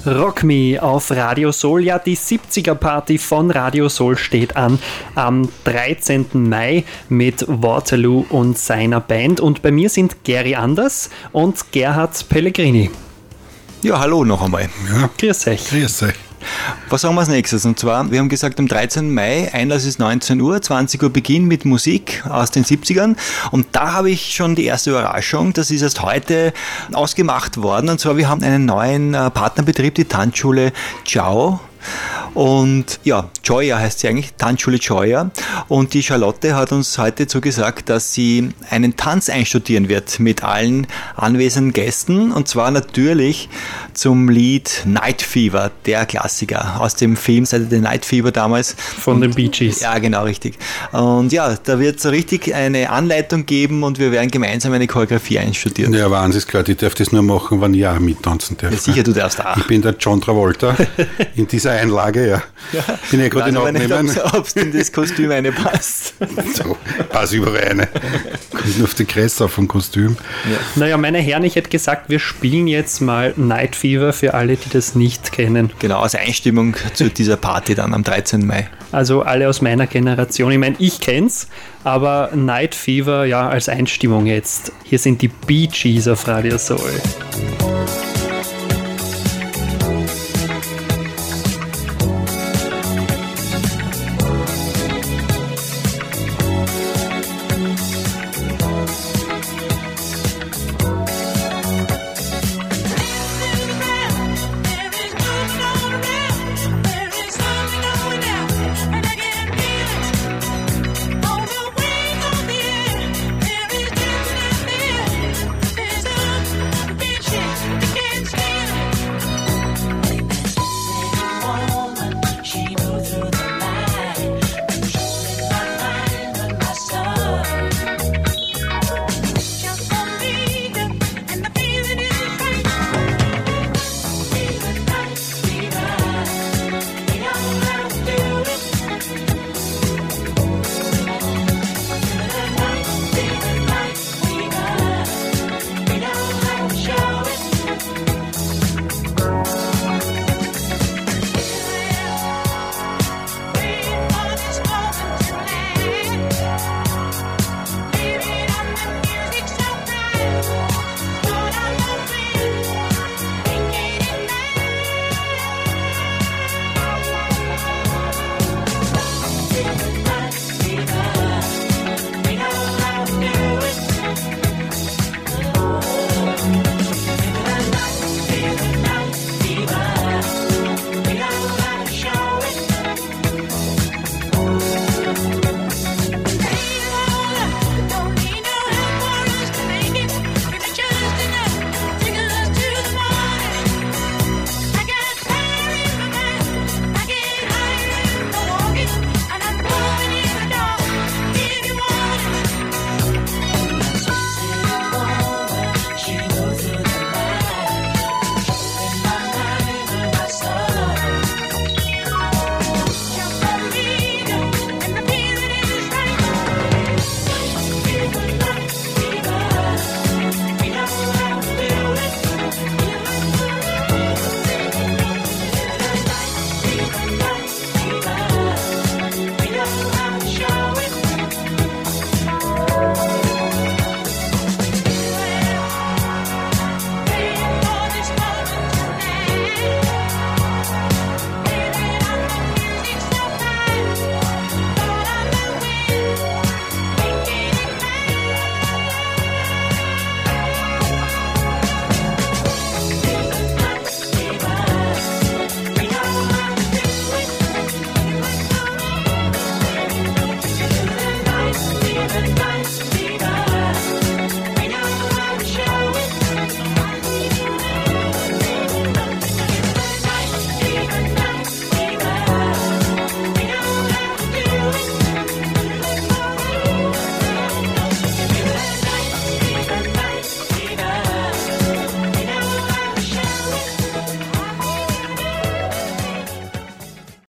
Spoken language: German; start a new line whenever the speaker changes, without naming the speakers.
Rock Me auf Radio Soul. Ja, die 70er-Party von Radio Soul steht an am 13. Mai mit Waterloo und seiner Band. Und bei mir sind Gary Anders und Gerhard Pellegrini.
Ja, hallo noch einmal.
Ja.
Grüß euch.
Grüß euch.
Was sagen wir als nächstes? Und zwar, wir haben gesagt, am 13. Mai, Einlass ist 19 Uhr, 20 Uhr Beginn mit Musik aus den 70ern. Und da habe ich schon die erste Überraschung, das ist erst heute ausgemacht worden. Und zwar, wir haben einen neuen Partnerbetrieb, die Tanzschule Ciao. Und ja, Gioia heißt sie eigentlich, Tanzschule Gioia. Und die Charlotte hat uns heute zugesagt, dass sie einen Tanz einstudieren wird mit allen anwesenden Gästen. Und zwar natürlich zum Lied Night Fever, der Klassiker aus dem Film Saturday Night Fever damals.
Von den Bee Gees.
Ja, genau, richtig. Und ja, da wird es so richtig eine Anleitung geben und wir werden gemeinsam eine Choreografie einstudieren.
Ja, aber eins ist klar, ich darf das nur machen, wenn ich auch mittanzen darf.
Ja, sicher, du darfst auch.
Ich bin der John Travolta in dieser Einlage, ja. Bin ja gerade in Aufnehmen.
Ob es in das Kostüm eine passt.
So, pass überall eine. Kommt nur auf die Kresse vom Kostüm.
Ja. Naja, meine Herren, ich hätte gesagt, wir spielen jetzt mal Night Fever für alle, die das nicht kennen.
Genau, als Einstimmung zu dieser Party dann am 13. Mai.
Also alle aus meiner Generation. Ich meine, ich kenn's, aber Night Fever, ja, als Einstimmung jetzt. Hier sind die Bee Gees auf Radio Soul.